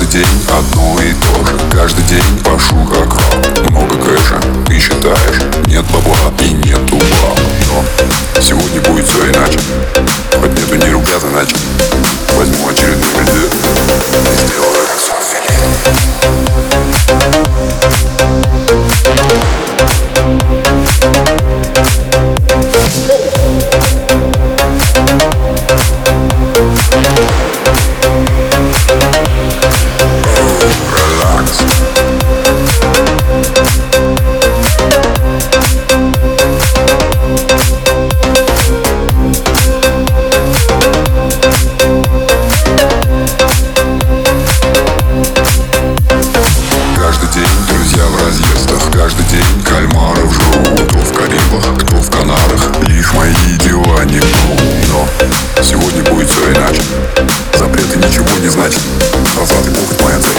день одно и то же. Каждый день пашу как раб. Много кэша, ты считаешь? Нет бабла и нету баб. Но сегодня будет все иначе. Хоть нету ни рубля заначе. Возьму очередной кредит и сделаю каждый день кальмаров жру. Кто в Карибах, кто в Канарах, лишь мои дела не вру. Но сегодня будет все иначе. Запреты ничего не значат. Назад и похоть моя цель.